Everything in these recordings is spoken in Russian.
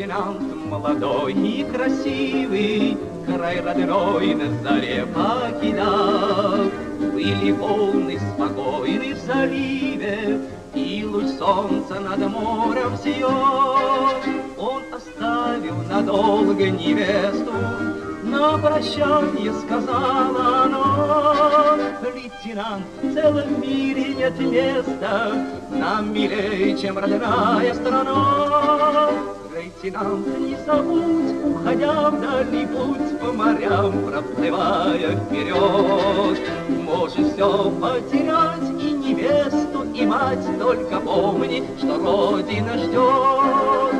Лейтенант молодой и красивый край родной на заре покидал. Были волны спокойны в заливе, и луч солнца над морем сиял. Он оставил надолго невесту, на прощанье сказала она: лейтенант, в целом мире нет места нам милее, чем родная страна. Лейтенант, не забудь, уходя в дальний путь, по морям проплывая вперед, можешь все потерять, и невесту, и мать, только помни, что Родина ждет.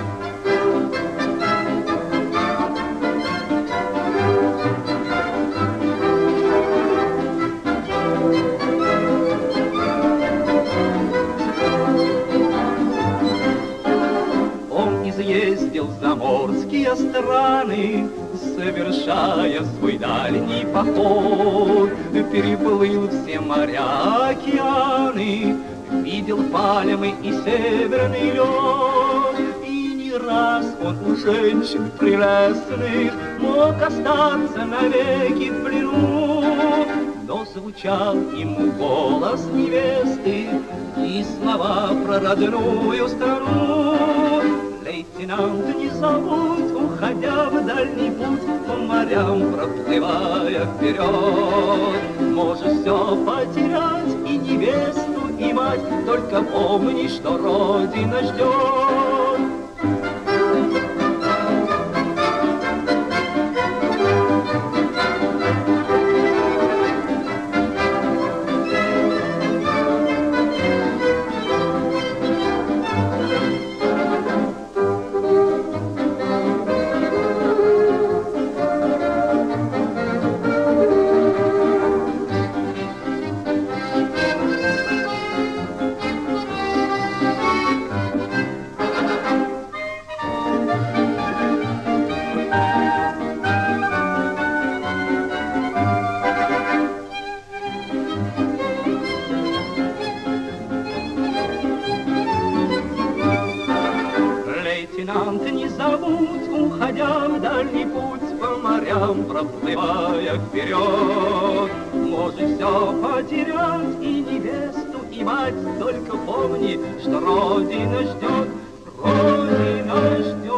Ездил в заморские страны, совершая свой дальний поход, переплыл все моря, океаны, видел пальмы и северный лед. И не раз он у женщин прелестных мог остаться навеки в плену, но звучал ему голос невесты и слова про родную страну. Лейтенант, не забудь, уходя в дальний путь, по морям проплывая вперед, можешь все потерять, и невесту, и мать, только помни, что Родина ждет. Лейтенант, не забудь, уходя в дальний путь, по морям проплывая вперед, можешь все потерять, и невесту, и мать, только помни, что Родина ждет, Родина ждет.